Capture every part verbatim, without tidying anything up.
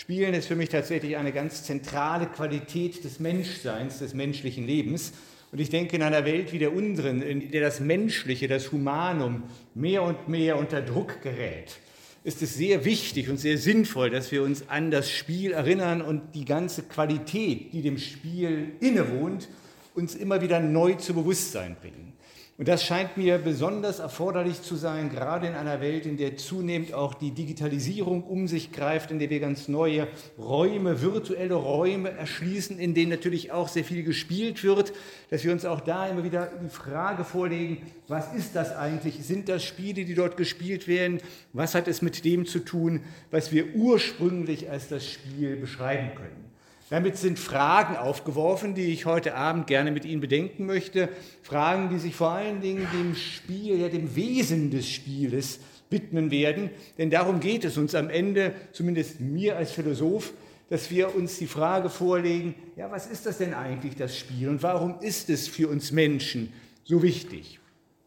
Spielen ist für mich tatsächlich eine ganz zentrale Qualität des Menschseins, des menschlichen Lebens. Und ich denke, in einer Welt wie der unseren, in der das Menschliche, das Humanum mehr und mehr unter Druck gerät, ist es sehr wichtig und sehr sinnvoll, dass wir uns an das Spiel erinnern und die ganze Qualität, die dem Spiel innewohnt, uns immer wieder neu zu Bewusstsein bringen. Und das scheint mir besonders erforderlich zu sein, gerade in einer Welt, in der zunehmend auch die Digitalisierung um sich greift, in der wir ganz neue Räume, virtuelle Räume erschließen, in denen natürlich auch sehr viel gespielt wird, dass wir uns auch da immer wieder die Frage vorlegen, was ist das eigentlich? Sind das Spiele, die dort gespielt werden? Was hat es mit dem zu tun, was wir ursprünglich als das Spiel beschreiben können? Damit sind Fragen aufgeworfen, die ich heute Abend gerne mit Ihnen bedenken möchte. Fragen, die sich vor allen Dingen dem Spiel, ja, dem Wesen des Spieles widmen werden. Denn darum geht es uns am Ende, zumindest mir als Philosoph, dass wir uns die Frage vorlegen, ja, was ist das denn eigentlich, das Spiel? Und warum ist es für uns Menschen so wichtig?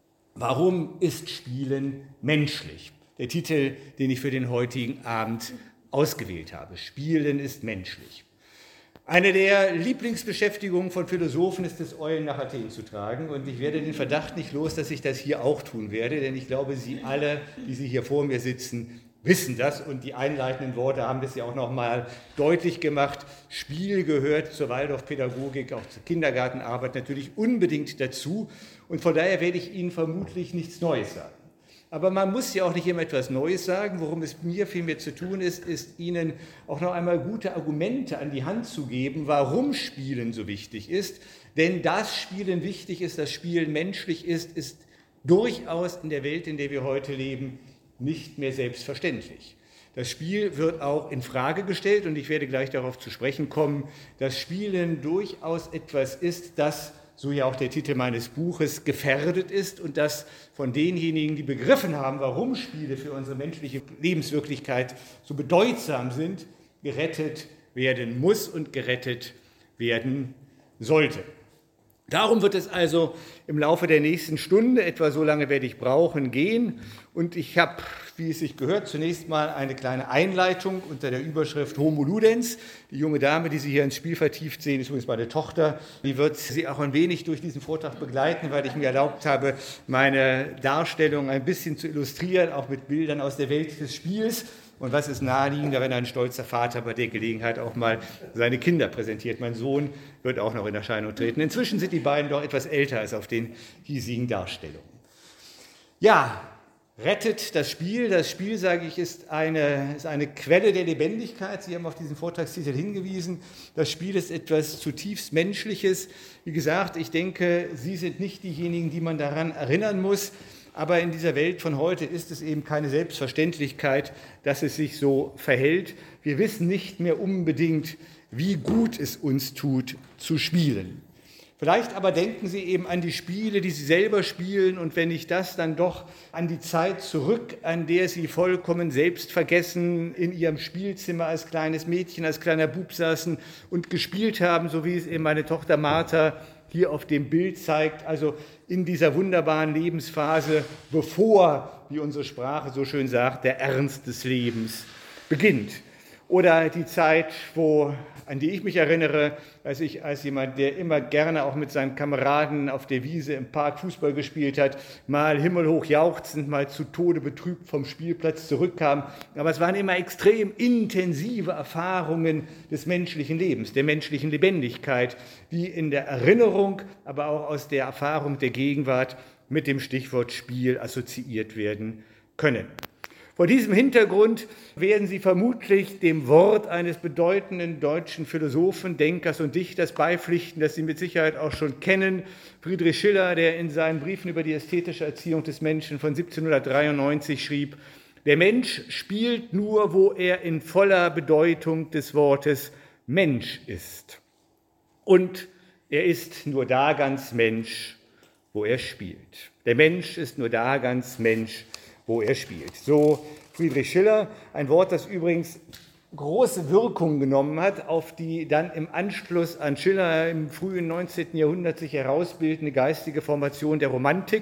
Warum ist Spielen menschlich? Der Titel, den ich für den heutigen Abend ausgewählt habe. Spielen ist menschlich. Eine der Lieblingsbeschäftigungen von Philosophen ist es, Eulen nach Athen zu tragen. Und ich werde den Verdacht nicht los, dass ich das hier auch tun werde, denn ich glaube, Sie alle, die Sie hier vor mir sitzen, wissen das. Und die einleitenden Worte haben das ja auch noch mal deutlich gemacht. Spiel gehört zur Waldorfpädagogik, auch zur Kindergartenarbeit natürlich unbedingt dazu. Und von daher werde ich Ihnen vermutlich nichts Neues sagen. Aber man muss ja auch nicht immer etwas Neues sagen. Worum es mir vielmehr zu tun ist, ist Ihnen auch noch einmal gute Argumente an die Hand zu geben, warum Spielen so wichtig ist. Denn dass Spielen wichtig ist, dass Spielen menschlich ist, ist durchaus in der Welt, in der wir heute leben, nicht mehr selbstverständlich. Das Spiel wird auch in Frage gestellt und ich werde gleich darauf zu sprechen kommen, dass Spielen durchaus etwas ist, das, so ja auch der Titel meines Buches, gefährdet ist und das von denjenigen, die begriffen haben, warum Spiele für unsere menschliche Lebenswirklichkeit so bedeutsam sind, gerettet werden muss und gerettet werden sollte. Darum wird es also im Laufe der nächsten Stunde, etwa so lange werde ich brauchen, gehen. Und ich habe, wie es sich gehört, zunächst mal eine kleine Einleitung unter der Überschrift Homo Ludens. Die junge Dame, die Sie hier ins Spiel vertieft sehen, ist übrigens meine Tochter. Die wird Sie auch ein wenig durch diesen Vortrag begleiten, weil ich mir erlaubt habe, meine Darstellung ein bisschen zu illustrieren, auch mit Bildern aus der Welt des Spiels. Und was ist naheliegender, wenn ein stolzer Vater bei der Gelegenheit auch mal seine Kinder präsentiert? Mein Sohn wird auch noch in Erscheinung treten. Inzwischen sind die beiden doch etwas älter als auf den hiesigen Darstellungen. Ja, rettet das Spiel. Das Spiel, sage ich, ist eine, ist eine Quelle der Lebendigkeit. Sie haben auf diesen Vortragstitel hingewiesen. Das Spiel ist etwas zutiefst Menschliches. Wie gesagt, ich denke, Sie sind nicht diejenigen, die man daran erinnern muss. Aber in dieser Welt von heute ist es eben keine Selbstverständlichkeit, dass es sich so verhält. Wir wissen nicht mehr unbedingt, wie gut es uns tut, zu spielen. Vielleicht aber denken Sie eben an die Spiele, die Sie selber spielen und wenn nicht das, dann doch an die Zeit zurück, an der Sie vollkommen selbstvergessen in Ihrem Spielzimmer als kleines Mädchen, als kleiner Bub saßen und gespielt haben, so wie es eben meine Tochter Martha hier auf dem Bild zeigt, also in dieser wunderbaren Lebensphase, bevor, wie unsere Sprache so schön sagt, der Ernst des Lebens beginnt. Oder die Zeit, wo, an die ich mich erinnere, als ich als jemand, der immer gerne auch mit seinen Kameraden auf der Wiese im Park Fußball gespielt hat, mal himmelhoch jauchzend, mal zu Tode betrübt vom Spielplatz zurückkam. Aber es waren immer extrem intensive Erfahrungen des menschlichen Lebens, der menschlichen Lebendigkeit, die in der Erinnerung, aber auch aus der Erfahrung der Gegenwart mit dem Stichwort Spiel assoziiert werden können. Vor diesem Hintergrund werden Sie vermutlich dem Wort eines bedeutenden deutschen Philosophen, Denkers und Dichters beipflichten, das Sie mit Sicherheit auch schon kennen, Friedrich Schiller, der in seinen Briefen über die ästhetische Erziehung des Menschen von siebzehnhundertdreiundneunzig schrieb: Der Mensch spielt nur, wo er in voller Bedeutung des Wortes Mensch ist. Und er ist nur da ganz Mensch, wo er spielt. Der Mensch ist nur da ganz Mensch, wo er spielt. So Friedrich Schiller, ein Wort, das übrigens große Wirkung genommen hat auf die dann im Anschluss an Schiller im frühen neunzehnten Jahrhundert sich herausbildende geistige Formation der Romantik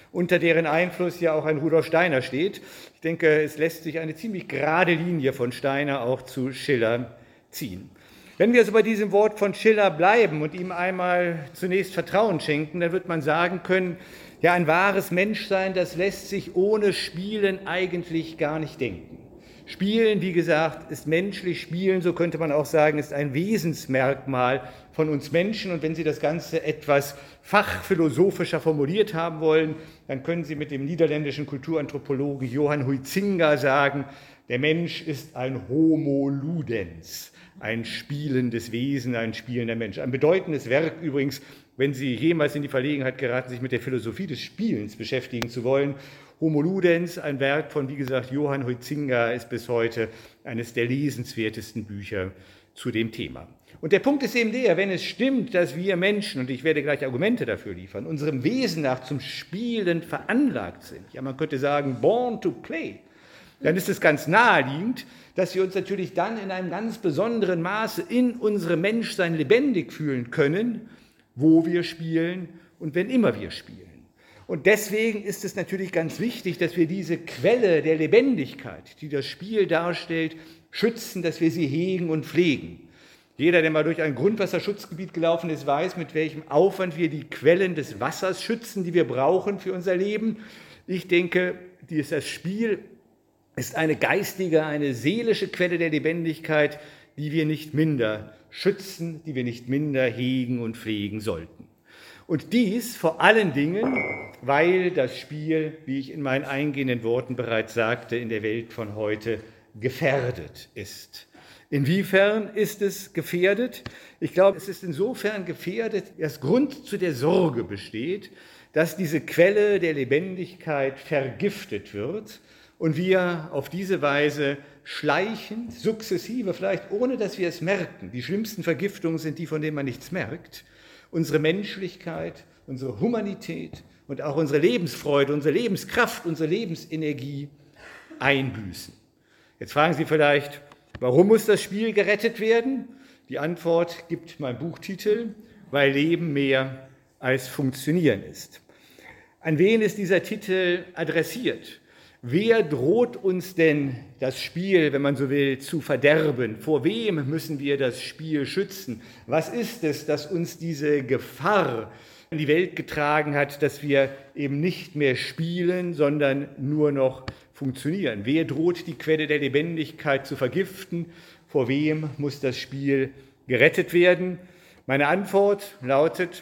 unter deren Einfluss ja auch ein Rudolf Steiner steht. Ich denke, es lässt sich eine ziemlich gerade Linie von Steiner auch zu Schiller ziehen. Wenn wir also bei diesem Wort von Schiller bleiben und ihm einmal zunächst Vertrauen schenken, dann wird man sagen können, ja, ein wahres Menschsein, das lässt sich ohne Spielen eigentlich gar nicht denken. Spielen, wie gesagt, ist menschlich. Spielen, so könnte man auch sagen, ist ein Wesensmerkmal von uns Menschen. Und wenn Sie das Ganze etwas fachphilosophischer formuliert haben wollen, dann können Sie mit dem niederländischen Kulturanthropologen Johan Huizinga sagen, der Mensch ist ein Homo ludens, ein spielendes Wesen, ein spielender Mensch. Ein bedeutendes Werk übrigens, wenn Sie jemals in die Verlegenheit geraten, sich mit der Philosophie des Spielens beschäftigen zu wollen. Homo ludens, ein Werk von, wie gesagt, Johan Huizinga, ist bis heute eines der lesenswertesten Bücher zu dem Thema. Und der Punkt ist eben der, wenn es stimmt, dass wir Menschen, und ich werde gleich Argumente dafür liefern, unserem Wesen nach zum Spielen veranlagt sind, ja, man könnte sagen, born to play, dann ist es ganz naheliegend, dass wir uns natürlich dann in einem ganz besonderen Maße in unserem Menschsein lebendig fühlen können, wo wir spielen und wenn immer wir spielen. Und deswegen ist es natürlich ganz wichtig, dass wir diese Quelle der Lebendigkeit, die das Spiel darstellt, schützen, dass wir sie hegen und pflegen. Jeder, der mal durch ein Grundwasserschutzgebiet gelaufen ist, weiß, mit welchem Aufwand wir die Quellen des Wassers schützen, die wir brauchen für unser Leben. Ich denke, das Spiel ist eine geistige, eine seelische Quelle der Lebendigkeit, die wir nicht minder schützen, die wir nicht minder hegen und pflegen sollten. Und dies vor allen Dingen, weil das Spiel, wie ich in meinen eingehenden Worten bereits sagte, in der Welt von heute gefährdet ist. Inwiefern ist es gefährdet? Ich glaube, es ist insofern gefährdet, dass Grund zu der Sorge besteht, dass diese Quelle der Lebendigkeit vergiftet wird und wir auf diese Weise schleichend, sukzessive, vielleicht ohne dass wir es merken, die schlimmsten Vergiftungen sind die, von denen man nichts merkt, unsere Menschlichkeit, unsere Humanität und auch unsere Lebensfreude, unsere Lebenskraft, unsere Lebensenergie einbüßen. Jetzt fragen Sie vielleicht, warum muss das Spiel gerettet werden? Die Antwort gibt mein Buchtitel, weil Leben mehr als Funktionieren ist. An wen ist dieser Titel adressiert? Wer droht uns denn das Spiel, wenn man so will, zu verderben? Vor wem müssen wir das Spiel schützen? Was ist es, das uns diese Gefahr in die Welt getragen hat, dass wir eben nicht mehr spielen, sondern nur noch funktionieren? Wer droht die Quelle der Lebendigkeit zu vergiften? Vor wem muss das Spiel gerettet werden? Meine Antwort lautet,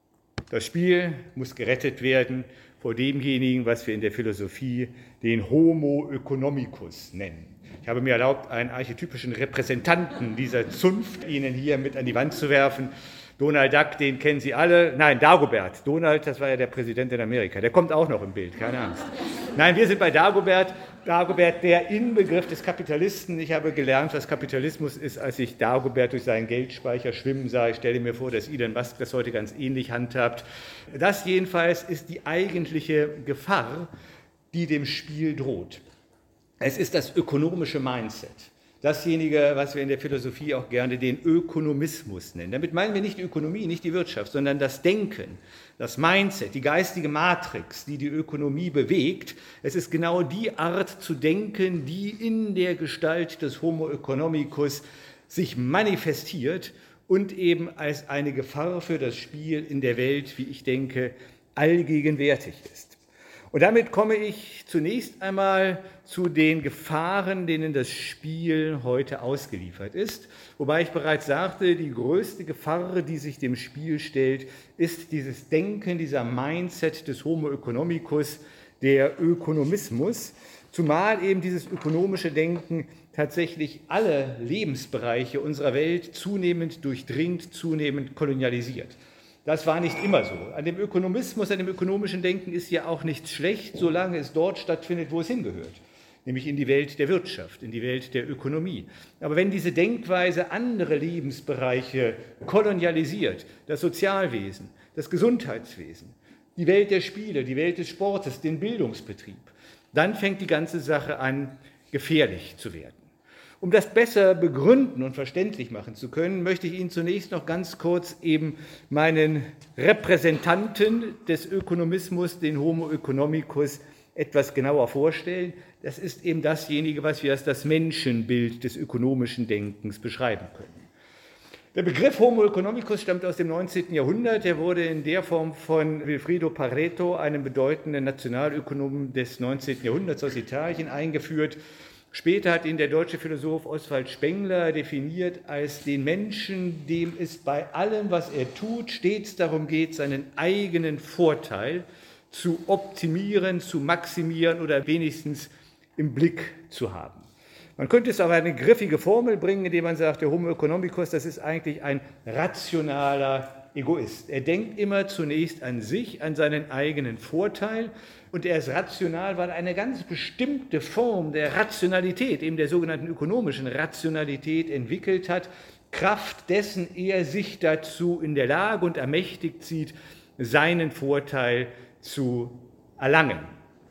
das Spiel muss gerettet werden vor demjenigen, was wir in der Philosophie den Homo economicus nennen. Ich habe mir erlaubt, einen archetypischen Repräsentanten dieser Zunft Ihnen hier mit an die Wand zu werfen. Donald Duck, den kennen Sie alle. Nein, Dagobert. Donald, das war ja der Präsident in Amerika. Der kommt auch noch im Bild, keine Angst. Nein, wir sind bei Dagobert. Dagobert, der Inbegriff des Kapitalisten. Ich habe gelernt, was Kapitalismus ist, als ich Dagobert durch seinen Geldspeicher schwimmen sah. Ich stelle mir vor, dass Elon Musk das heute ganz ähnlich handhabt. Das jedenfalls ist die eigentliche Gefahr, die dem Spiel droht. Es ist das ökonomische Mindset. Dasjenige, was wir in der Philosophie auch gerne den Ökonomismus nennen. Damit meinen wir nicht die Ökonomie, nicht die Wirtschaft, sondern das Denken, das Mindset, die geistige Matrix, die die Ökonomie bewegt. Es ist genau die Art zu denken, die in der Gestalt des Homo economicus sich manifestiert und eben als eine Gefahr für das Spiel in der Welt, wie ich denke, allgegenwärtig ist. Und damit komme ich zunächst einmal zu den Gefahren, denen das Spiel heute ausgeliefert ist. Wobei ich bereits sagte, die größte Gefahr, die sich dem Spiel stellt, ist dieses Denken, dieser Mindset des Homo economicus, der Ökonomismus. Zumal eben dieses ökonomische Denken tatsächlich alle Lebensbereiche unserer Welt zunehmend durchdringt, zunehmend kolonialisiert. Das war nicht immer so. An dem Ökonomismus, an dem ökonomischen Denken ist ja auch nichts schlecht, solange es dort stattfindet, wo es hingehört, nämlich in die Welt der Wirtschaft, in die Welt der Ökonomie. Aber wenn diese Denkweise andere Lebensbereiche kolonialisiert, das Sozialwesen, das Gesundheitswesen, die Welt der Spiele, die Welt des Sportes, den Bildungsbetrieb, dann fängt die ganze Sache an, gefährlich zu werden. Um das besser begründen und verständlich machen zu können, möchte ich Ihnen zunächst noch ganz kurz eben meinen Repräsentanten des Ökonomismus, den Homo economicus, etwas genauer vorstellen. Das ist eben dasjenige, was wir als das Menschenbild des ökonomischen Denkens beschreiben können. Der Begriff Homo economicus stammt aus dem neunzehnten Jahrhundert. Er wurde in der Form von Vilfredo Pareto, einem bedeutenden Nationalökonomen des neunzehnten Jahrhunderts aus Italien, eingeführt. Später hat ihn der deutsche Philosoph Oswald Spengler definiert als den Menschen, dem es bei allem, was er tut, stets darum geht, seinen eigenen Vorteil zu optimieren, zu maximieren oder wenigstens im Blick zu haben. Man könnte es auf eine griffige Formel bringen, indem man sagt, der Homo economicus, das ist eigentlich ein rationaler Egoist. Er denkt immer zunächst an sich, an seinen eigenen Vorteil, und er ist rational, weil er eine ganz bestimmte Form der Rationalität, eben der sogenannten ökonomischen Rationalität entwickelt hat, Kraft dessen er sich dazu in der Lage und ermächtigt sieht, seinen Vorteil zu erlangen.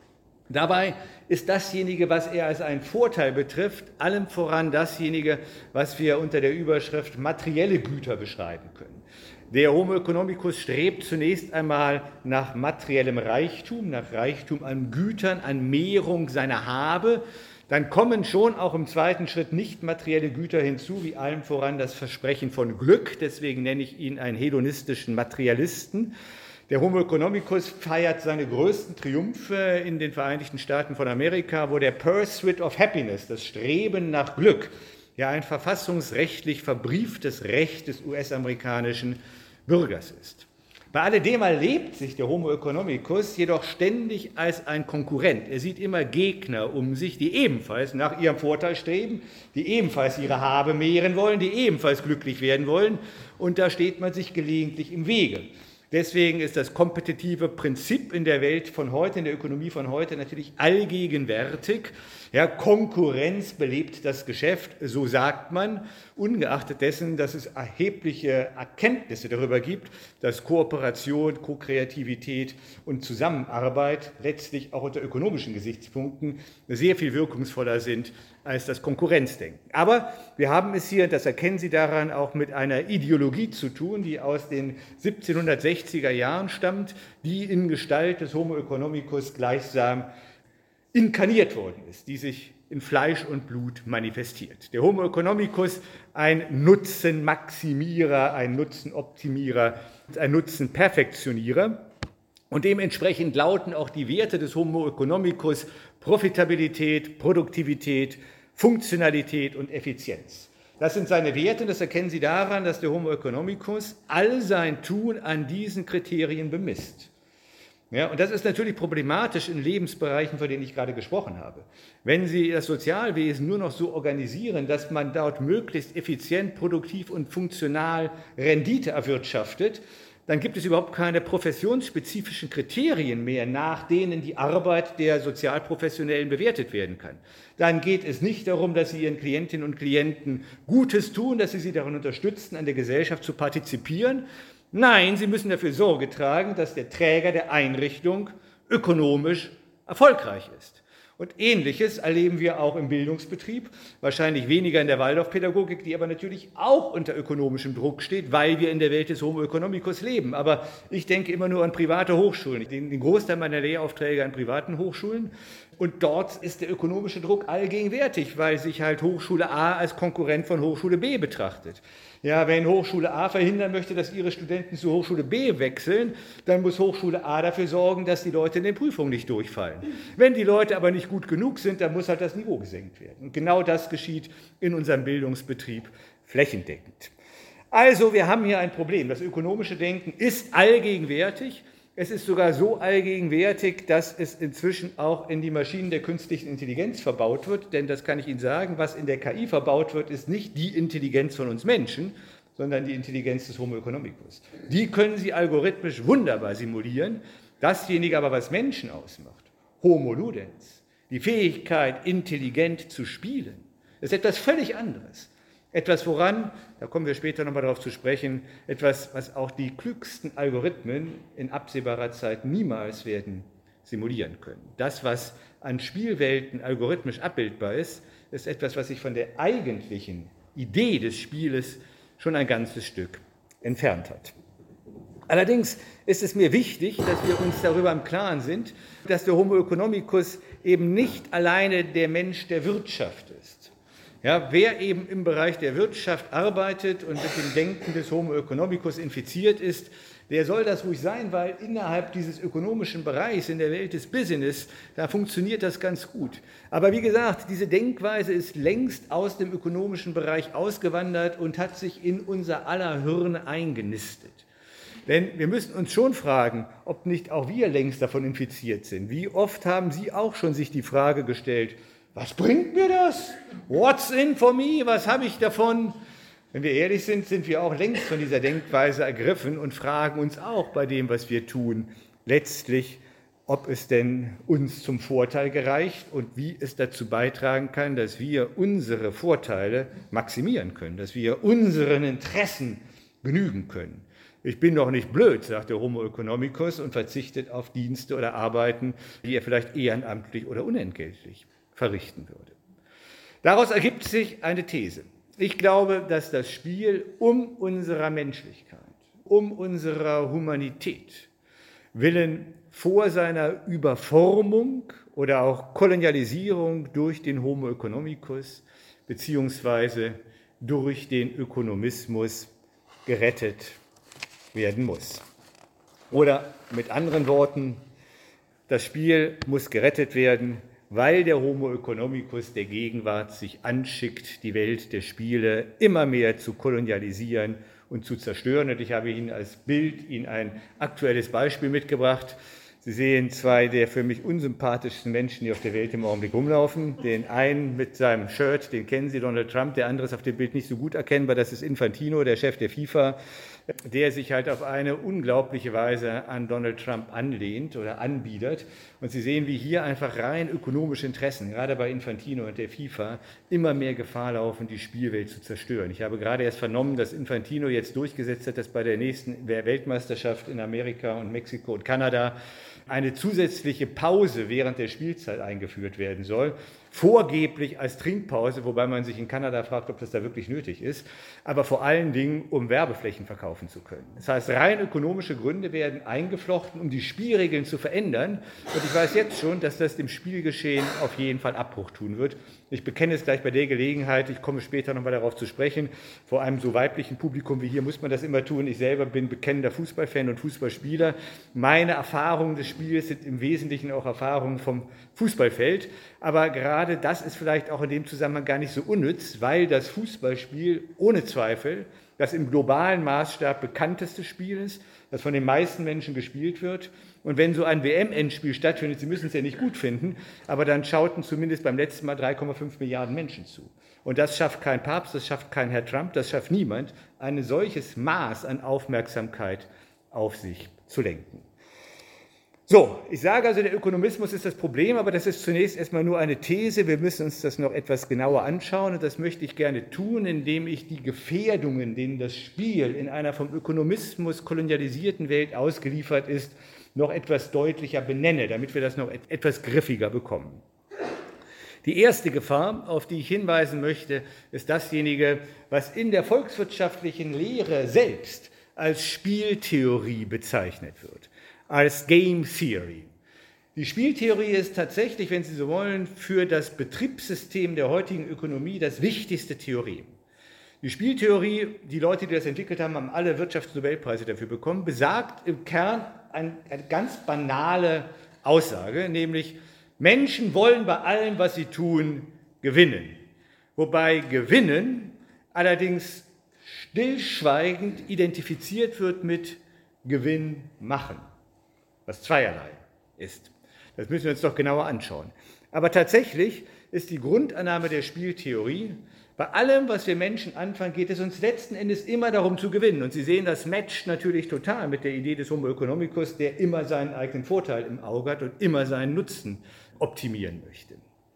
Dabei ist dasjenige, was er als einen Vorteil betrifft, allem voran dasjenige, was wir unter der Überschrift materielle Güter beschreiben können. Der Homo economicus strebt zunächst einmal nach materiellem Reichtum, nach Reichtum an Gütern, an Mehrung seiner Habe. Dann kommen schon auch im zweiten Schritt nicht materielle Güter hinzu, wie allem voran das Versprechen von Glück. Deswegen nenne ich ihn einen hedonistischen Materialisten. Der Homo economicus feiert seine größten Triumphe in den Vereinigten Staaten von Amerika, wo der Pursuit of Happiness, das Streben nach Glück, ja ein verfassungsrechtlich verbrieftes Recht des U S-amerikanischen Bürgers ist. Bei alledem erlebt sich der Homo economicus jedoch ständig als ein Konkurrent. Er sieht immer Gegner um sich, die ebenfalls nach ihrem Vorteil streben, die ebenfalls ihre Habe mehren wollen, die ebenfalls glücklich werden wollen, und da steht man sich gelegentlich im Wege. Deswegen ist das kompetitive Prinzip in der Welt von heute, in der Ökonomie von heute natürlich allgegenwärtig. Ja, Konkurrenz belebt das Geschäft, so sagt man, ungeachtet dessen, dass es erhebliche Erkenntnisse darüber gibt, dass Kooperation, Ko-Kreativität und Zusammenarbeit letztlich auch unter ökonomischen Gesichtspunkten sehr viel wirkungsvoller sind als das Konkurrenzdenken. Aber wir haben es hier, das erkennen Sie daran, auch mit einer Ideologie zu tun, die aus den siebzehnhundertsechziger Jahren stammt, die in Gestalt des Homo economicus gleichsam inkarniert worden ist, die sich in Fleisch und Blut manifestiert. Der Homo economicus, ein Nutzenmaximierer, ein Nutzenoptimierer, ein Nutzenperfektionierer. Und dementsprechend lauten auch die Werte des Homo economicus Profitabilität, Produktivität, Funktionalität und Effizienz. Das sind seine Werte, und das erkennen Sie daran, dass der Homo economicus all sein Tun an diesen Kriterien bemisst. Ja, und das ist natürlich problematisch in Lebensbereichen, von denen ich gerade gesprochen habe. Wenn Sie das Sozialwesen nur noch so organisieren, dass man dort möglichst effizient, produktiv und funktional Rendite erwirtschaftet, dann gibt es überhaupt keine professionsspezifischen Kriterien mehr, nach denen die Arbeit der Sozialprofessionellen bewertet werden kann. Dann geht es nicht darum, dass sie ihren Klientinnen und Klienten Gutes tun, dass sie sie darin unterstützen, an der Gesellschaft zu partizipieren. Nein, sie müssen dafür Sorge tragen, dass der Träger der Einrichtung ökonomisch erfolgreich ist. Und Ähnliches erleben wir auch im Bildungsbetrieb, wahrscheinlich weniger in der Waldorfpädagogik, die aber natürlich auch unter ökonomischem Druck steht, weil wir in der Welt des Homo economicus leben. Aber ich denke immer nur an private Hochschulen, den Großteil meiner Lehraufträge an privaten Hochschulen. Und dort ist der ökonomische Druck allgegenwärtig, weil sich halt Hochschule A als Konkurrent von Hochschule B betrachtet. Ja, wenn Hochschule A verhindern möchte, dass ihre Studenten zu Hochschule B wechseln, dann muss Hochschule A dafür sorgen, dass die Leute in den Prüfungen nicht durchfallen. Wenn die Leute aber nicht gut genug sind, dann muss halt das Niveau gesenkt werden. Und genau das geschieht in unserem Bildungsbetrieb flächendeckend. Also, wir haben hier ein Problem. Das ökonomische Denken ist allgegenwärtig. Es ist sogar so allgegenwärtig, dass es inzwischen auch in die Maschinen der künstlichen Intelligenz verbaut wird. Denn das kann ich Ihnen sagen, was in der K I verbaut wird, ist nicht die Intelligenz von uns Menschen, sondern die Intelligenz des Homo economicus. Die können Sie algorithmisch wunderbar simulieren. Dasjenige aber, was Menschen ausmacht, Homo ludens, die Fähigkeit, intelligent zu spielen, ist etwas völlig anderes. Etwas, woran, da kommen wir später nochmal darauf zu sprechen, etwas, was auch die klügsten Algorithmen in absehbarer Zeit niemals werden simulieren können. Das, was an Spielwelten algorithmisch abbildbar ist, ist etwas, was sich von der eigentlichen Idee des Spieles schon ein ganzes Stück entfernt hat. Allerdings ist es mir wichtig, dass wir uns darüber im Klaren sind, dass der Homo economicus eben nicht alleine der Mensch der Wirtschaft ist. Ja, wer eben im Bereich der Wirtschaft arbeitet und mit dem Denken des Homo economicus infiziert ist, der soll das ruhig sein, weil innerhalb dieses ökonomischen Bereichs in der Welt des Business, da funktioniert das ganz gut. Aber wie gesagt, diese Denkweise ist längst aus dem ökonomischen Bereich ausgewandert und hat sich in unser aller Hirne eingenistet. Denn wir müssen uns schon fragen, ob nicht auch wir längst davon infiziert sind. Wie oft haben Sie auch schon sich die Frage gestellt, was bringt mir das? What's in for me? Was habe ich davon? Wenn wir ehrlich sind, sind wir auch längst von dieser Denkweise ergriffen und fragen uns auch bei dem, was wir tun, letztlich, ob es denn uns zum Vorteil gereicht und wie es dazu beitragen kann, dass wir unsere Vorteile maximieren können, dass wir unseren Interessen genügen können. Ich bin doch nicht blöd, sagt der Homo economicus und verzichtet auf Dienste oder Arbeiten, die er vielleicht ehrenamtlich oder unentgeltlich verrichten würde. Daraus ergibt sich eine These. Ich glaube, dass das Spiel um unserer Menschlichkeit, um unserer Humanität willen vor seiner Überformung oder auch Kolonialisierung durch den Homo economicus beziehungsweise durch den Ökonomismus gerettet werden muss. Oder mit anderen Worten, das Spiel muss gerettet werden, weil der Homo economicus der Gegenwart sich anschickt, die Welt der Spiele immer mehr zu kolonialisieren und zu zerstören. Und ich habe Ihnen als Bild Ihnen ein aktuelles Beispiel mitgebracht. Sie sehen zwei der für mich unsympathischsten Menschen, die auf der Welt im Augenblick rumlaufen. Den einen mit seinem Shirt, den kennen Sie, Donald Trump. Der andere ist auf dem Bild nicht so gut erkennbar. Das ist Infantino, der Chef der FIFA, der sich halt auf eine unglaubliche Weise an Donald Trump anlehnt oder anbiedert. Und Sie sehen, wie hier einfach rein ökonomische Interessen, gerade bei Infantino und der FIFA, immer mehr Gefahr laufen, die Spielwelt zu zerstören. Ich habe gerade erst vernommen, dass Infantino jetzt durchgesetzt hat, dass bei der nächsten Weltmeisterschaft in Amerika und Mexiko und Kanada eine zusätzliche Pause während der Spielzeit eingeführt werden soll, vorgeblich als Trinkpause, wobei man sich in Kanada fragt, ob das da wirklich nötig ist, aber vor allen Dingen, um Werbeflächen verkaufen zu können. Das heißt, rein ökonomische Gründe werden eingeflochten, um die Spielregeln zu verändern. Und ich weiß jetzt schon, dass das dem Spielgeschehen auf jeden Fall Abbruch tun wird. Ich bekenne es gleich bei der Gelegenheit, ich komme später nochmal darauf zu sprechen, vor einem so weiblichen Publikum wie hier muss man das immer tun. Ich selber bin bekennender Fußballfan und Fußballspieler. Meine Erfahrungen des Spiels sind im Wesentlichen auch Erfahrungen vom Fußballfeld, aber gerade das ist vielleicht auch in dem Zusammenhang gar nicht so unnütz, weil das Fußballspiel ohne Zweifel das im globalen Maßstab bekannteste Spiel ist, das von den meisten Menschen gespielt wird. Und wenn so ein W M-Endspiel stattfindet, Sie müssen es ja nicht gut finden, aber dann schauten zumindest beim letzten Mal drei Komma fünf Milliarden Menschen zu. Und das schafft kein Papst, das schafft kein Herr Trump, das schafft niemand, ein solches Maß an Aufmerksamkeit auf sich zu lenken. So, ich sage also, der Ökonomismus ist das Problem, aber das ist zunächst erstmal nur eine These. Wir müssen uns das noch etwas genauer anschauen und das möchte ich gerne tun, indem ich die Gefährdungen, denen das Spiel in einer vom Ökonomismus kolonialisierten Welt ausgeliefert ist, noch etwas deutlicher benenne, damit wir das noch etwas griffiger bekommen. Die erste Gefahr, auf die ich hinweisen möchte, ist dasjenige, was in der volkswirtschaftlichen Lehre selbst als Spieltheorie bezeichnet wird, als Game Theory. Die Spieltheorie ist tatsächlich, wenn Sie so wollen, für das Betriebssystem der heutigen Ökonomie das wichtigste Theorem. Die Spieltheorie, die Leute, die das entwickelt haben, haben alle Wirtschaftsnobelpreise dafür bekommen, besagt im Kern eine ganz banale Aussage, nämlich Menschen wollen bei allem, was sie tun, gewinnen. Wobei Gewinnen allerdings stillschweigend identifiziert wird mit Gewinn machen, was zweierlei ist. Das müssen wir uns doch genauer anschauen. Aber tatsächlich ist die Grundannahme der Spieltheorie, bei allem, was wir Menschen anfangen, geht es uns letzten Endes immer darum zu gewinnen. Und Sie sehen, das matcht natürlich total mit der Idee des Homo economicus, der immer seinen eigenen Vorteil im Auge hat und immer seinen Nutzen optimieren möchte.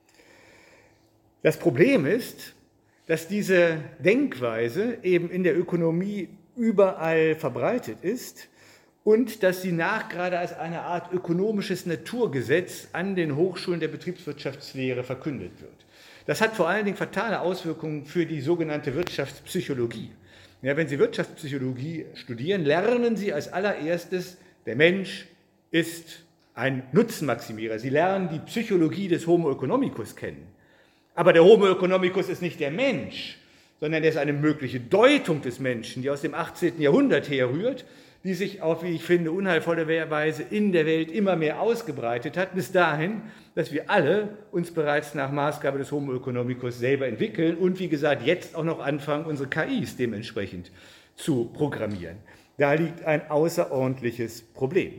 Das Problem ist, dass diese Denkweise eben in der Ökonomie überall verbreitet ist und dass sie nachgerade als eine Art ökonomisches Naturgesetz an den Hochschulen der Betriebswirtschaftslehre verkündet wird. Das hat vor allen Dingen fatale Auswirkungen für die sogenannte Wirtschaftspsychologie. Ja, wenn Sie Wirtschaftspsychologie studieren, lernen Sie als allererstes, der Mensch ist ein Nutzenmaximierer. Sie lernen die Psychologie des Homo economicus kennen. Aber der Homo economicus ist nicht der Mensch, sondern er ist eine mögliche Deutung des Menschen, die aus dem achtzehnten Jahrhundert herrührt, die sich auf, wie ich finde, unheilvolle Weise in der Welt immer mehr ausgebreitet hat, bis dahin, dass wir alle uns bereits nach Maßgabe des Homo economicus selber entwickeln und, wie gesagt, jetzt auch noch anfangen, unsere K Is dementsprechend zu programmieren. Da liegt ein außerordentliches Problem.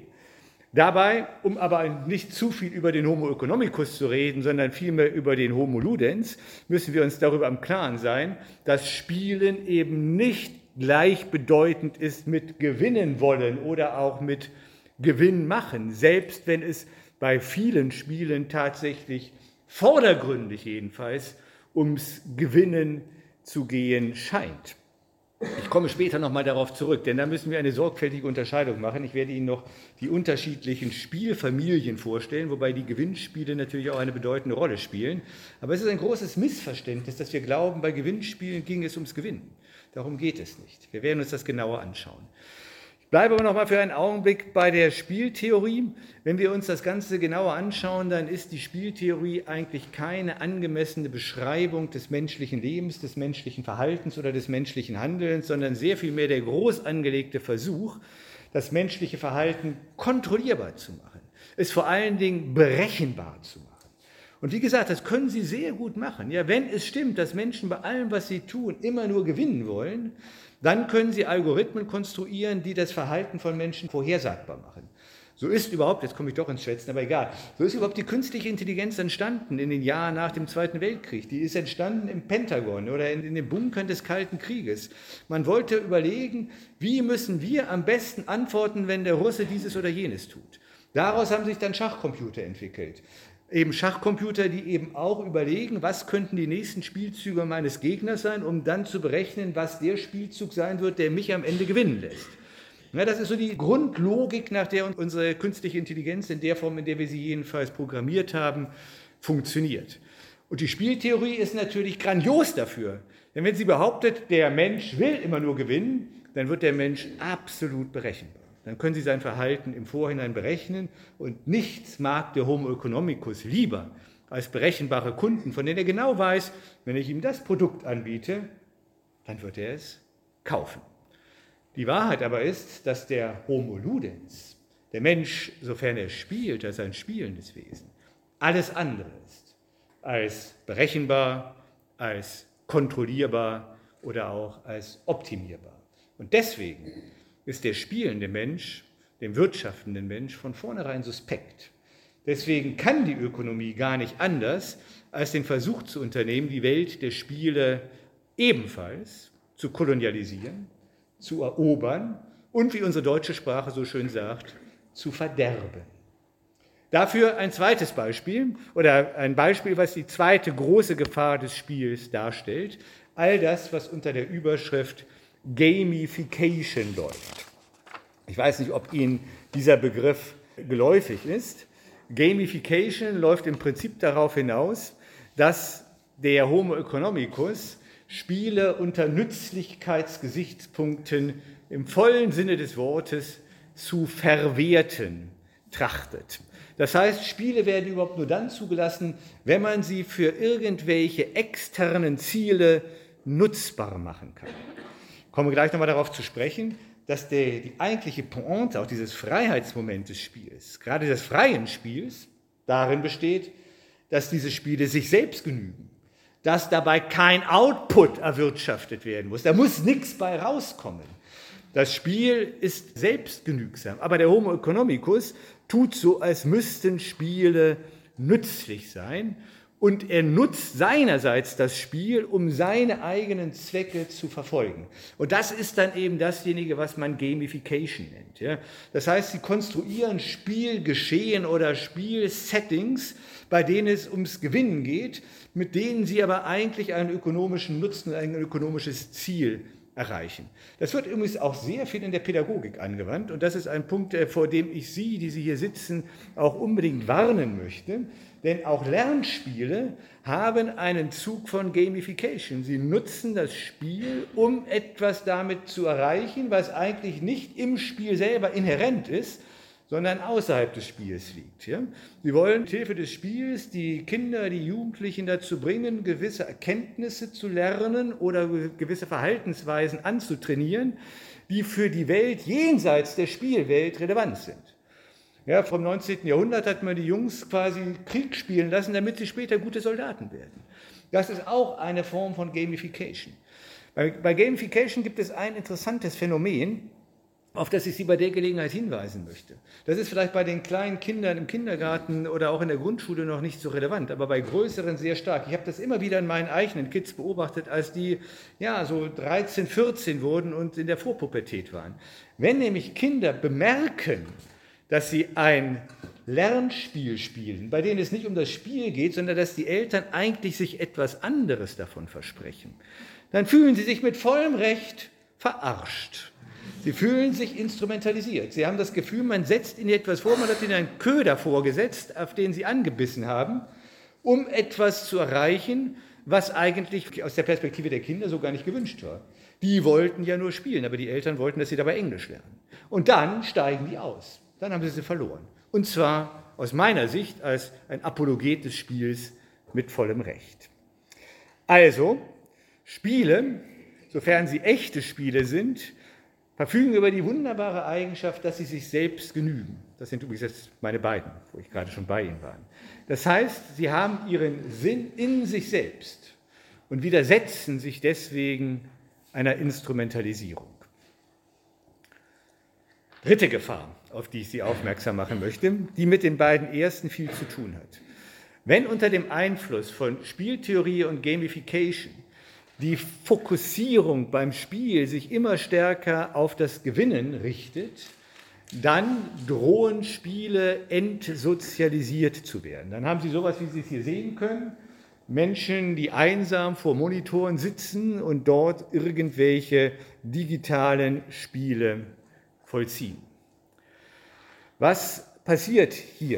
Dabei, um aber nicht zu viel über den Homo economicus zu reden, sondern vielmehr über den Homo ludens, müssen wir uns darüber im Klaren sein, dass Spielen eben nicht gleichbedeutend ist mit gewinnen wollen oder auch mit Gewinn machen, selbst wenn es bei vielen Spielen tatsächlich vordergründig jedenfalls ums Gewinnen zu gehen scheint. Ich komme später nochmal darauf zurück, denn da müssen wir eine sorgfältige Unterscheidung machen. Ich werde Ihnen noch die unterschiedlichen Spielfamilien vorstellen, wobei die Gewinnspiele natürlich auch eine bedeutende Rolle spielen. Aber es ist ein großes Missverständnis, dass wir glauben, bei Gewinnspielen ging es ums Gewinnen. Darum geht es nicht. Wir werden uns das genauer anschauen. Ich bleibe aber noch mal für einen Augenblick bei der Spieltheorie. Wenn wir uns das Ganze genauer anschauen, dann ist die Spieltheorie eigentlich keine angemessene Beschreibung des menschlichen Lebens, des menschlichen Verhaltens oder des menschlichen Handelns, sondern sehr viel mehr der groß angelegte Versuch, das menschliche Verhalten kontrollierbar zu machen, es vor allen Dingen berechenbar zu machen. Und wie gesagt, das können Sie sehr gut machen. Ja, wenn es stimmt, dass Menschen bei allem, was sie tun, immer nur gewinnen wollen, dann können Sie Algorithmen konstruieren, die das Verhalten von Menschen vorhersagbar machen. So ist überhaupt, jetzt komme ich doch ins Schwätzen, aber egal, so ist überhaupt die künstliche Intelligenz entstanden in den Jahren nach dem Zweiten Weltkrieg. Die ist entstanden im Pentagon oder in, in den Bunkern des Kalten Krieges. Man wollte überlegen, wie müssen wir am besten antworten, wenn der Russe dieses oder jenes tut. Daraus haben sich dann Schachcomputer entwickelt. Eben Schachcomputer, die eben auch überlegen, was könnten die nächsten Spielzüge meines Gegners sein, um dann zu berechnen, was der Spielzug sein wird, der mich am Ende gewinnen lässt. Ja, das ist so die Grundlogik, nach der unsere künstliche Intelligenz in der Form, in der wir sie jedenfalls programmiert haben, funktioniert. Und die Spieltheorie ist natürlich grandios dafür. Denn wenn sie behauptet, der Mensch will immer nur gewinnen, dann wird der Mensch absolut berechenbar. Dann können Sie sein Verhalten im Vorhinein berechnen und nichts mag der Homo economicus lieber als berechenbare Kunden, von denen er genau weiß, wenn ich ihm das Produkt anbiete, dann wird er es kaufen. Die Wahrheit aber ist, dass der Homo ludens, der Mensch, sofern er spielt, als ein spielendes Wesen, alles andere ist als berechenbar, als kontrollierbar oder auch als optimierbar. Und deswegen ist der spielende Mensch, dem wirtschaftenden Mensch, von vornherein suspekt. Deswegen kann die Ökonomie gar nicht anders, als den Versuch zu unternehmen, die Welt der Spiele ebenfalls zu kolonialisieren, zu erobern und, wie unsere deutsche Sprache so schön sagt, zu verderben. Dafür ein zweites Beispiel oder ein Beispiel, was die zweite große Gefahr des Spiels darstellt. All das, was unter der Überschrift Gamification läuft. Ich weiß nicht, ob Ihnen dieser Begriff geläufig ist. Gamification läuft im Prinzip darauf hinaus, dass der Homo economicus Spiele unter Nützlichkeitsgesichtspunkten im vollen Sinne des Wortes zu verwerten trachtet. Das heißt, Spiele werden überhaupt nur dann zugelassen, wenn man sie für irgendwelche externen Ziele nutzbar machen kann. Ich komme gleich nochmal darauf zu sprechen, dass der, die eigentliche Pointe, auch dieses Freiheitsmoment des Spiels, gerade des freien Spiels, darin besteht, dass diese Spiele sich selbst genügen, dass dabei kein Output erwirtschaftet werden muss, da muss nichts bei rauskommen. Das Spiel ist selbstgenügsam, aber der Homo economicus tut so, als müssten Spiele nützlich sein und er nutzt seinerseits das Spiel, um seine eigenen Zwecke zu verfolgen. Und das ist dann eben dasjenige, was man Gamification nennt. Ja? Das heißt, sie konstruieren Spielgeschehen oder Spielsettings, bei denen es ums Gewinnen geht, mit denen sie aber eigentlich einen ökonomischen Nutzen, ein ökonomisches Ziel erreichen. Das wird übrigens auch sehr viel in der Pädagogik angewandt und das ist ein Punkt, vor dem ich Sie, die Sie hier sitzen, auch unbedingt warnen möchte. Denn auch Lernspiele haben einen Zug von Gamification. Sie nutzen das Spiel, um etwas damit zu erreichen, was eigentlich nicht im Spiel selber inhärent ist, sondern außerhalb des Spiels liegt. Ja? Sie wollen mit Hilfe des Spiels die Kinder, die Jugendlichen dazu bringen, gewisse Erkenntnisse zu lernen oder gewisse Verhaltensweisen anzutrainieren, die für die Welt jenseits der Spielwelt relevant sind. Ja, vom neunzehnten Jahrhundert hat man die Jungs quasi Krieg spielen lassen, damit sie später gute Soldaten werden. Das ist auch eine Form von Gamification. Bei, bei Gamification gibt es ein interessantes Phänomen, auf das ich Sie bei der Gelegenheit hinweisen möchte. Das ist vielleicht bei den kleinen Kindern im Kindergarten oder auch in der Grundschule noch nicht so relevant, aber bei größeren sehr stark. Ich habe das immer wieder in meinen eigenen Kids beobachtet, als die ja, so dreizehn, vierzehn wurden und in der Vorpubertät waren. Wenn nämlich Kinder bemerken, dass sie ein Lernspiel spielen, bei denen es nicht um das Spiel geht, sondern dass die Eltern eigentlich sich etwas anderes davon versprechen, dann fühlen sie sich mit vollem Recht verarscht. Sie fühlen sich instrumentalisiert. Sie haben das Gefühl, man setzt ihnen etwas vor, man hat ihnen einen Köder vorgesetzt, auf den sie angebissen haben, um etwas zu erreichen, was eigentlich aus der Perspektive der Kinder so gar nicht gewünscht war. Die wollten ja nur spielen, aber die Eltern wollten, dass sie dabei Englisch lernen. Und dann steigen die aus. Dann haben sie sie verloren. Und zwar aus meiner Sicht als ein Apologet des Spiels mit vollem Recht. Also, Spiele, sofern sie echte Spiele sind, verfügen über die wunderbare Eigenschaft, dass sie sich selbst genügen. Das sind übrigens jetzt meine beiden, wo ich gerade schon bei Ihnen war. Das heißt, sie haben ihren Sinn in sich selbst und widersetzen sich deswegen einer Instrumentalisierung. Dritte Gefahr, auf die ich Sie aufmerksam machen möchte, die mit den beiden ersten viel zu tun hat. Wenn unter dem Einfluss von Spieltheorie und Gamification die Fokussierung beim Spiel sich immer stärker auf das Gewinnen richtet, dann drohen Spiele entsozialisiert zu werden. Dann haben Sie sowas, wie Sie es hier sehen können, Menschen, die einsam vor Monitoren sitzen und dort irgendwelche digitalen Spiele vollziehen. Was passiert hier?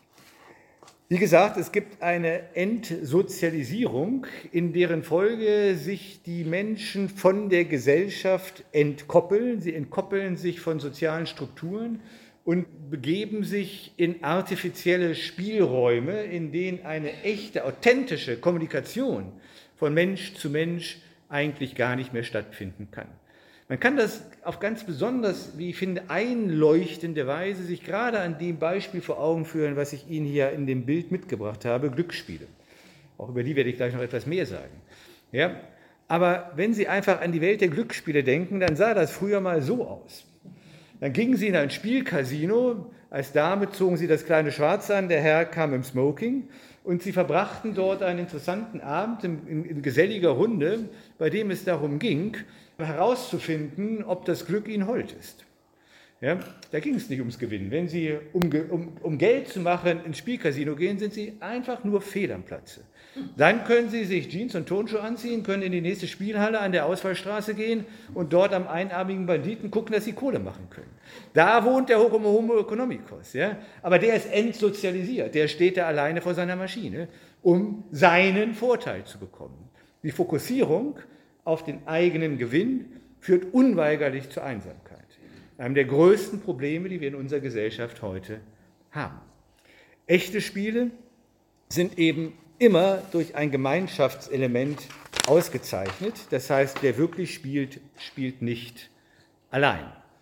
Wie gesagt, es gibt eine Entsozialisierung, in deren Folge sich die Menschen von der Gesellschaft entkoppeln. Sie entkoppeln sich von sozialen Strukturen und begeben sich in artifizielle Spielräume, in denen eine echte, authentische Kommunikation von Mensch zu Mensch eigentlich gar nicht mehr stattfinden kann. Man kann das auf ganz besonders, wie ich finde, einleuchtende Weise sich gerade an dem Beispiel vor Augen führen, was ich Ihnen hier in dem Bild mitgebracht habe, Glücksspiele. Auch über die werde ich gleich noch etwas mehr sagen. Ja? Aber wenn Sie einfach an die Welt der Glücksspiele denken, dann sah das früher mal so aus. Dann gingen Sie in ein Spielcasino, als Dame zogen Sie das kleine Schwarz an, der Herr kam im Smoking und Sie verbrachten dort einen interessanten Abend in, in, in geselliger Runde, bei dem es darum ging, herauszufinden, ob das Glück Ihnen hold ist. Ja, da ging es nicht ums Gewinnen. Wenn Sie, um, um, um Geld zu machen, ins Spielcasino gehen, sind Sie einfach nur fehl am Platze. Dann können Sie sich Jeans und Turnschuhe anziehen, können in die nächste Spielhalle an der Ausfallstraße gehen und dort am einarmigen Banditen gucken, dass Sie Kohle machen können. Da wohnt der Homo Homo economicus. Ja? Aber der ist entsozialisiert. Der steht da alleine vor seiner Maschine, um seinen Vorteil zu bekommen. Die Fokussierung auf den eigenen Gewinn führt unweigerlich zur Einsamkeit. Einem der größten Probleme, die wir in unserer Gesellschaft heute haben. Echte Spiele sind eben immer durch ein Gemeinschaftselement ausgezeichnet. Das heißt, wer wirklich spielt, spielt nicht allein.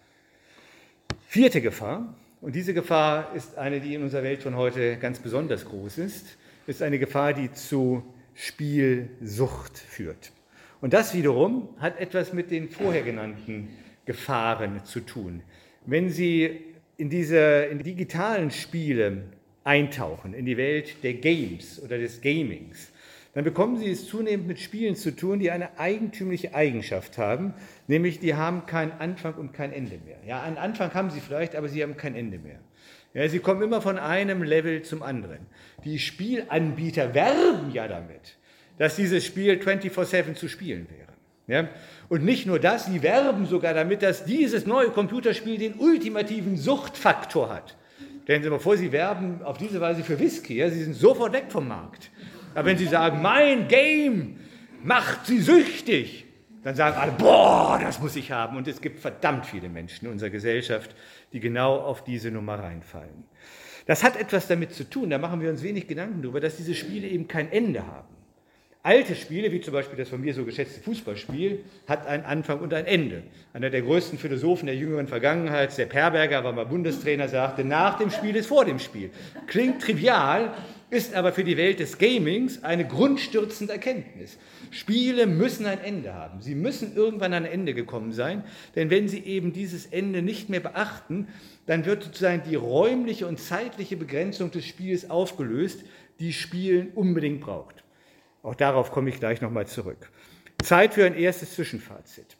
Vierte Gefahr, und diese Gefahr ist eine, die in unserer Welt von heute ganz besonders groß ist, ist eine Gefahr, die zu Spielsucht führt. Und das wiederum hat etwas mit den vorher genannten Gefahren zu tun. Wenn Sie in diese in die digitalen Spiele eintauchen, in die Welt der Games oder des Gamings, dann bekommen Sie es zunehmend mit Spielen zu tun, die eine eigentümliche Eigenschaft haben, nämlich die haben keinen Anfang und kein Ende mehr. Ja, einen Anfang haben sie vielleicht, aber sie haben kein Ende mehr. Ja, sie kommen immer von einem Level zum anderen. Die Spielanbieter werben ja damit, dass dieses Spiel vierundzwanzig sieben zu spielen wäre. Ja? Und nicht nur das, sie werben sogar damit, dass dieses neue Computerspiel den ultimativen Suchtfaktor hat. Stellen Sie mal vor, Sie werben auf diese Weise für Whisky, ja? Sie sind sofort weg vom Markt. Aber wenn Sie sagen, mein Game macht Sie süchtig, dann sagen alle, boah, das muss ich haben. Und es gibt verdammt viele Menschen in unserer Gesellschaft, die genau auf diese Nummer reinfallen. Das hat etwas damit zu tun, da machen wir uns wenig Gedanken darüber, dass diese Spiele eben kein Ende haben. Alte Spiele, wie zum Beispiel das von mir so geschätzte Fußballspiel, hat einen Anfang und ein Ende. Einer der größten Philosophen der jüngeren Vergangenheit, Sepp Herberger, war mal Bundestrainer, sagte, nach dem Spiel ist vor dem Spiel. Klingt trivial, ist aber für die Welt des Gamings eine grundstürzende Erkenntnis. Spiele müssen ein Ende haben. Sie müssen irgendwann an ein Ende gekommen sein, denn wenn sie eben dieses Ende nicht mehr beachten, dann wird sozusagen die räumliche und zeitliche Begrenzung des Spiels aufgelöst, die Spielen unbedingt braucht. Auch darauf komme ich gleich nochmal zurück. Zeit für ein erstes Zwischenfazit.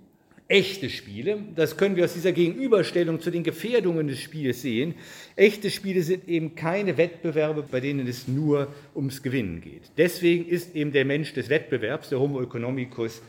Echte Spiele, das können wir aus dieser Gegenüberstellung zu den Gefährdungen des Spiels sehen, echte Spiele sind eben keine Wettbewerbe, bei denen es nur ums Gewinnen geht. Deswegen ist eben der Mensch des Wettbewerbs, der Homo economicus,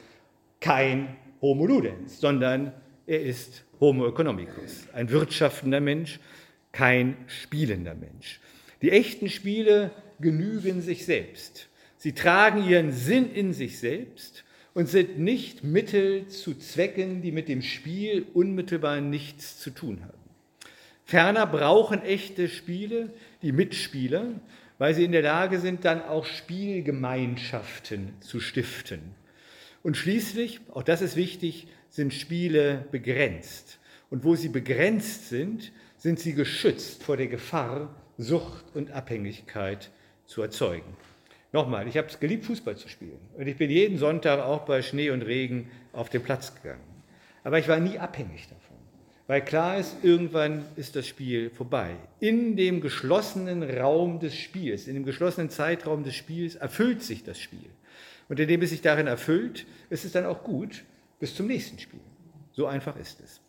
kein Homo ludens, sondern er ist Homo economicus, ein wirtschaftender Mensch, kein spielender Mensch. Die echten Spiele genügen sich selbst. Sie tragen ihren Sinn in sich selbst und sind nicht Mittel zu Zwecken, die mit dem Spiel unmittelbar nichts zu tun haben. Ferner brauchen echte Spiele die Mitspieler, weil sie in der Lage sind, dann auch Spielgemeinschaften zu stiften. Und schließlich, auch das ist wichtig, sind Spiele begrenzt. Und wo sie begrenzt sind, sind sie geschützt vor der Gefahr, Sucht und Abhängigkeit zu erzeugen. Nochmal, ich habe es geliebt, Fußball zu spielen. Und ich bin jeden Sonntag auch bei Schnee und Regen auf den Platz gegangen. Aber ich war nie abhängig davon, weil klar ist, irgendwann ist das Spiel vorbei. In dem geschlossenen Raum des Spiels, in dem geschlossenen Zeitraum des Spiels erfüllt sich das Spiel. Und indem es sich darin erfüllt, ist es dann auch gut bis zum nächsten Spiel. So einfach ist es.